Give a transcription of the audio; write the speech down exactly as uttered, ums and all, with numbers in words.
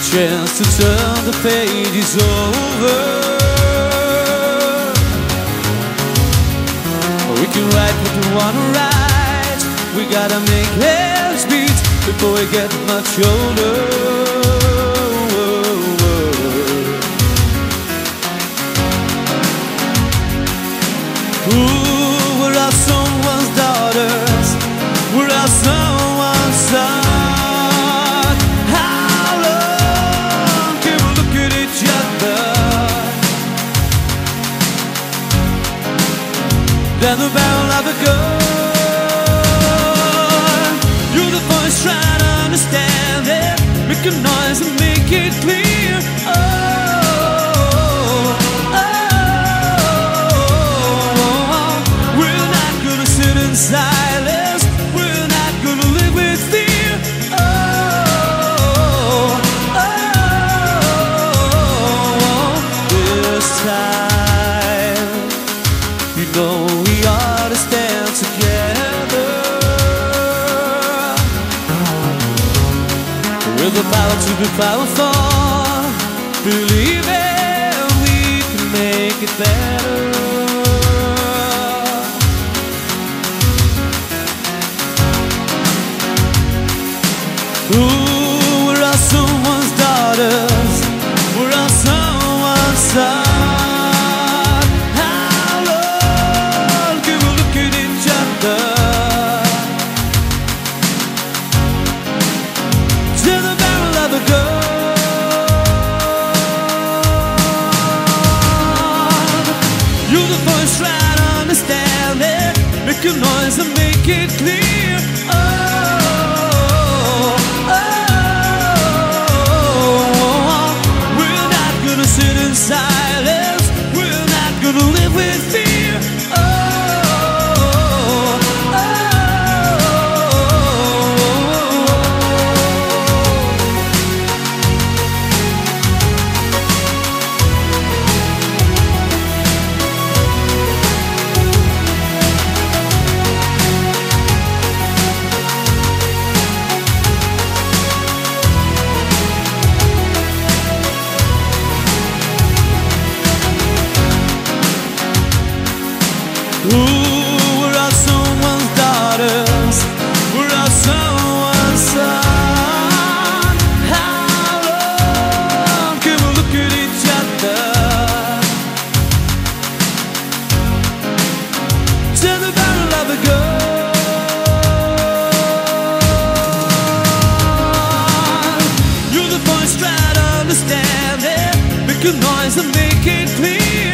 chance to turn the pages over. We can write what we wanna write. We gotta make ends meet before we get much older. Ooh, we're all someone's daughters. We're all someone's sons. How long can we look at each other? Down the barrel of a gun. You're the voice trying to understand it. Make a noise and make it clear. Oh, oh, oh. We're not gonna sit in silence. We're not gonna live with fear. Oh, oh, oh. This time, you know we ought to stand together. With the power to be powerful, believing we can make it better. Ooh, we're all someone's daughters. We're all someone's sons. You're the voice trying to understand it. Make a noise and make it clear. Oh, oh, oh. We're not gonna sit in silence. We're not gonna live with fear. Oh, oh, oh. Ooh, we're all someone's daughters. We're all someone's sons. How long can we look at each other? To the barrel of a gun. You're the voice trying to understand it. Make a noise and make it clear.